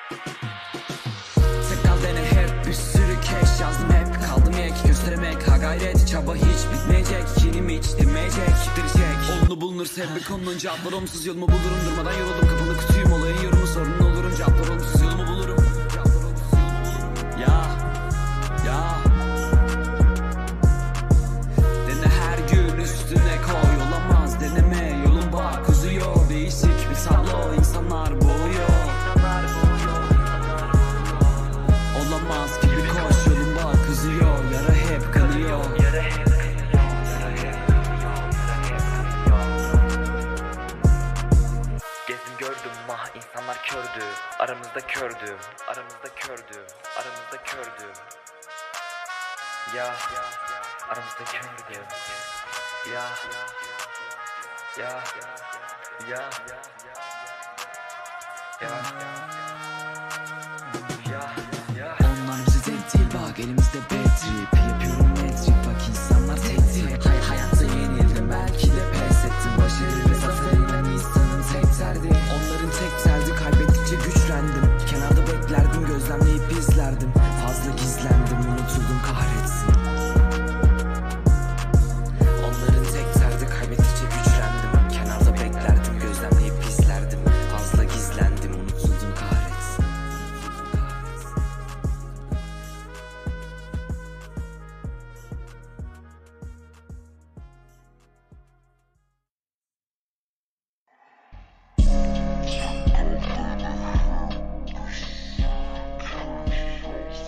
Tek kal dene hep, bir sürü keş yazdım hep. Kaldım ek, gösteremek ha gayret. Çaba hiç bitmeyecek, kinim hiç dinmeyecek. Bitirecek, olunu bulunur sev bir konunun cevaplar olumsuz. Yolumu bulurum, durmadan yoruldum. Kapalı kutuyum, olayın yorumu sorunun olurum. Cevaplar olumsuz, yolumu bulurum. Ya dene her gün üstüne koy. Olamaz deneme, yolun bak uzuyor. Değişik bir tablo, insanlar boğuyor. Olamaz gibi koş, yolun bak uzuyor. Yara hep kanıyor. Gezdim gördüm mah insanlar kördü. Aramızda kördü. Aramızda kördü. Aramızda kördü. Ya aramızda kördü. Ya Onlar bizi tek değil bak, elimizde bad trip. Yapıyorum metrik bak, insanlar tek tip. Hayatta yenildim, belki de pes ettim. Başarı ve zafer inan insanın tek derdi. Onların tek derdi, kaybettikçe güçlendim. Kenarda beklerdim, gözlemleyip izlerdim. Fazla gizlendim, unutuldum kahretsin. Onların tek derdi, kaybettikçe güçlendim. Kenarda beklerdim, gözlemleyip izlerdim. Fazla gizlendim, unutuldum kahretsin.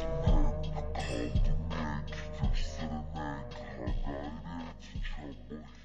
Thank you.